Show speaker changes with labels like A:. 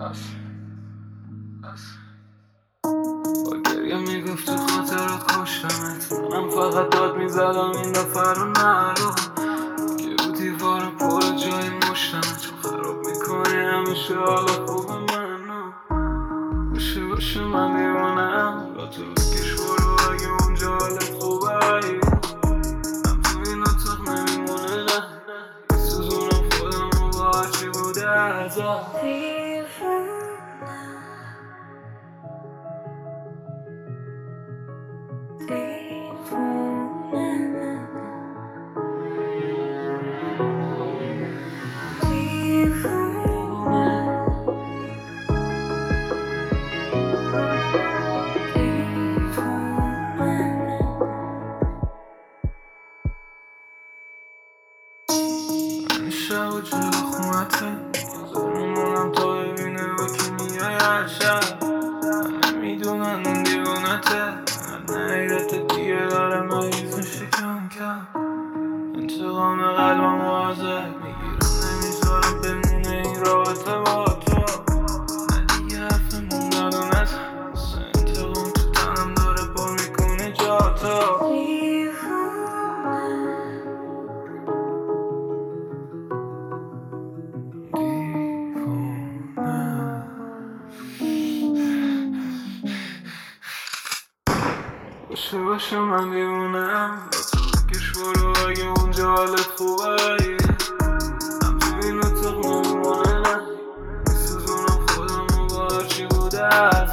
A: با گریه میگفت تو خاطرات کشتمت، منم فقط داد میزدم این دفعه رو نرو که رو دیوارم پر جای مشتمت، چون خراب میکنی همیشه حال خوب منو. باشه من دیوانم با تو بکش برو اگه اونجا حالت خوبه، من تو این اتاق نمیمونه نه میسوزونم خودم و با هرچی بوده ازم. شب و جلو خونته میمونم تا ببینه و که میای هر شب. من نمیدونم اون دیوانته، من نیدت دیگه داره مریض شکم کرد. انتقام قلبم واضح میگیرم نمیذارم بمونه این رابطه با تو. نه دیگه حرف موندن نزن، انتقام تو تنم داره پر میکنه جا تو. باشه من دیوونم با تو بکش برو اگه اونجا حالت خوبه، من تو این اتاق نمیمونه نه میسوزونم خودم و با هرچی بوده.